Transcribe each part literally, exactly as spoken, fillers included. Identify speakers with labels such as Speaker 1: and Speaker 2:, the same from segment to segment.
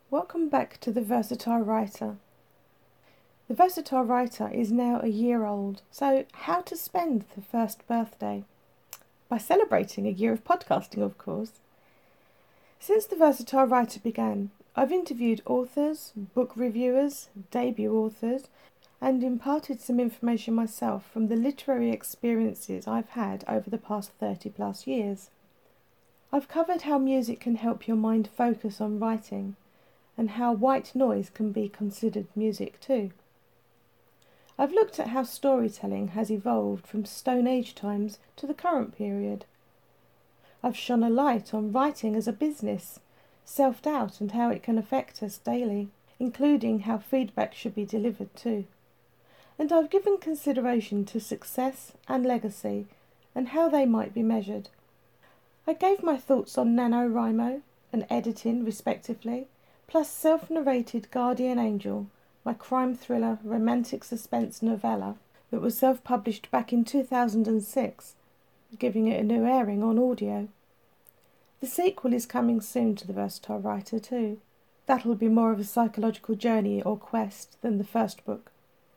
Speaker 1: Welcome back to The Versatile Writer. The Versatile Writer is now a year old, so how to spend the first birthday? By celebrating a year of podcasting, of course. Since The Versatile Writer began, I've interviewed authors, book reviewers, debut authors, and imparted some information myself from the literary experiences I've had over the past thirty plus years. I've covered how music can help your mind focus on writing, and how white noise can be considered music too. I've looked at how storytelling has evolved from Stone Age times to the current period. I've shone a light on writing as a business, self-doubt and how it can affect us daily, including how feedback should be delivered too. And I've given consideration to success and legacy and how they might be measured. I gave my thoughts on NaNoWriMo and editing respectively, plus self-narrated Guardian Angel, my crime thriller romantic suspense novella that was self-published back in two thousand six, giving it a new airing on audio. The sequel is coming soon to The Versatile Writer too. That'll be more of a psychological journey or quest than the first book.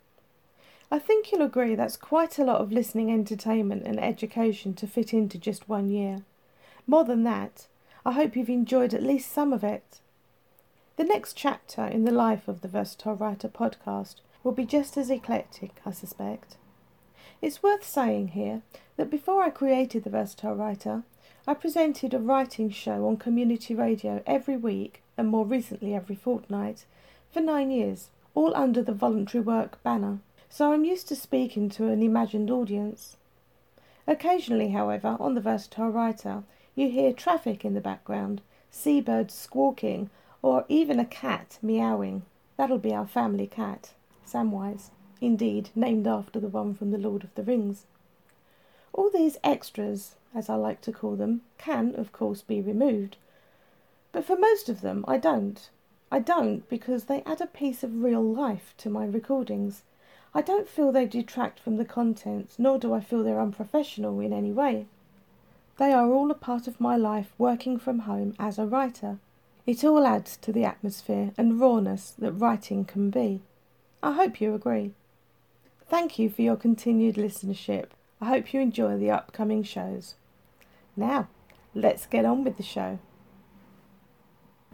Speaker 1: I think you'll agree that's quite a lot of listening entertainment and education to fit into just one year. More than that, I hope you've enjoyed at least some of it. The next chapter in the life of the Versatile Writer podcast will be just as eclectic, I suspect. It's worth saying here that before I created the Versatile Writer, I presented a writing show on community radio every week, and more recently every fortnight, for nine years, all under the voluntary work banner, so I'm used to speaking to an imagined audience. Occasionally, however, on the Versatile Writer, you hear traffic in the background, seabirds squawking, or even a cat meowing. That'll be our family cat, Samwise, indeed named after the one from The Lord of the Rings. All these extras, as I like to call them, can, of course, be removed. But for most of them, I don't. I don't because they add a piece of real life to my recordings. I don't feel they detract from the content, nor do I feel they're unprofessional in any way. They are all a part of my life working from home as a writer. It all adds to the atmosphere and rawness that writing can be. I hope you agree. Thank you for your continued listenership. I hope you enjoy the upcoming shows. Now, let's get on with the show.